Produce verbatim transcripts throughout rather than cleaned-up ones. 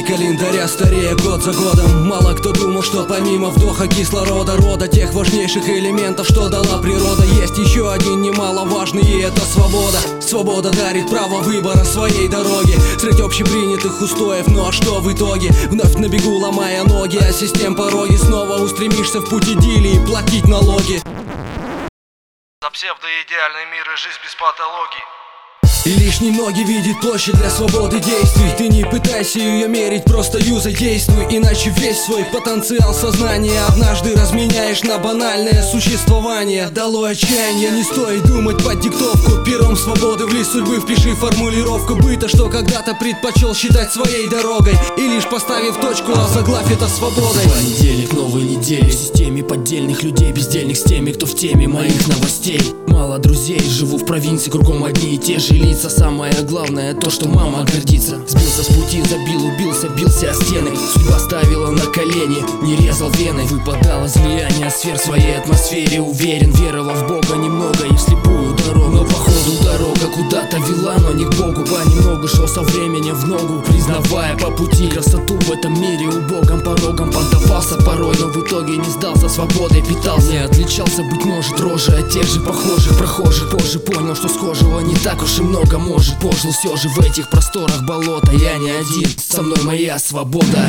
календаря старея год за годом. Мало кто думал, что помимо вдоха кислорода, рода тех важнейших элементов, что дала природа, есть еще один немаловажный, и это свобода. Свобода дарит право выбора своей дороги среди общепринятых устоев. Ну а что в итоге? Вновь на бегу ломая ноги, а систем пороги снова устремишься в путь идиллии и платить налоги. За псевдоидеальный мир и жизнь без патологий. И лишь немногие видят площадь для свободы действий. Ты не пытайся ее мерить, просто юзай, действуй. Иначе весь свой потенциал сознания однажды разменяешь на банальное существование. Долой отчаяние, не стоит думать под диктовку. Пером свободы в лист судьбы впиши формулировку быта, что когда-то предпочел считать своей дорогой. И лишь поставив точку, озаглавь это свободой. Понедельник, новой недели в системе поддельных людей, бездельник с теми, кто в теме моих новостей. Мало друзей, живу в провинции, кругом одни и те же лица. Самое главное то, что мама гордится. Сбился с пути, забил, убился, бился о стены. Судьба ставила на колени, не резал вены. Выпадало из влияния сфер в своей атмосфере. Уверен, верила в Бога немного и в слепую дорогу. Но походу дорога куда-то вела, но не к Богу. Понемногу шел со временем в ногу, признавая по пути красоту в этом мире. Убогом порогом поддавался порой, но в итоге не сдался, свободой питался. Не отличался, быть может, рожей от тех же похожих прохожих. Позже понял, что схожего не так уж и много. Может, пожил все же в этих просторах болота. Я не один, со мной моя свобода.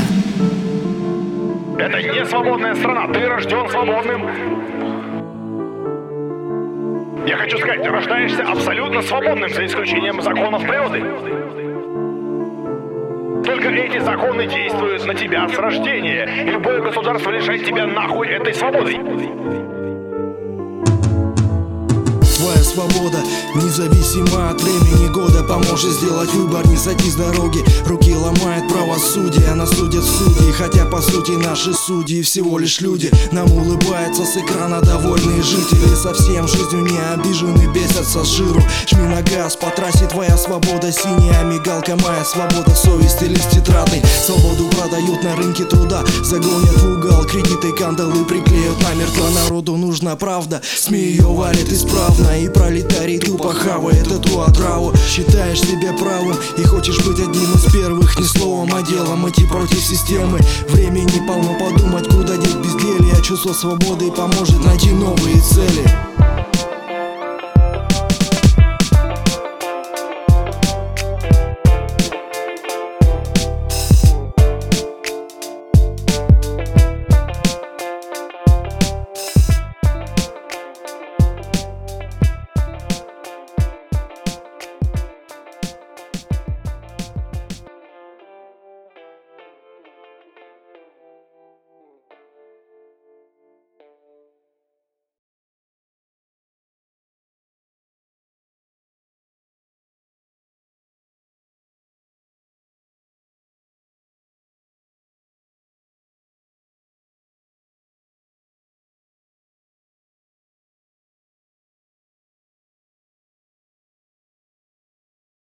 Это не свободная страна, ты рожден свободным. Я хочу сказать, ты рождаешься абсолютно свободным, за исключением законов природы. Только эти законы действуют на тебя с рождения, и любое государство лишает тебя нахуй этой свободы. Твоя свобода, независимо от времени года, поможет сделать выбор, не сойти с дороги. Руки ломает правосудие, нас судят судьи, хотя по сути наши судьи всего лишь люди. Нам улыбаются с экрана довольные жители, совсем жизнью не обижены, бесятся с жиру. Жми на газ, по трассе твоя свобода, синяя мигалка, моя свобода, совесть и лист тетрадный. Свободу продают на рынке труда, загонят в угол, кредиты, кандалы приклеют намертво. Народу нужна правда, СМИ ее варят исправно. И пролетарий тупо хавает эту отраву. Считаешь себя правым и хочешь быть одним из первых. Не словом, а делом идти против системы. Времени полно подумать, куда деть безделье. Чувство свободы поможет найти новые цели.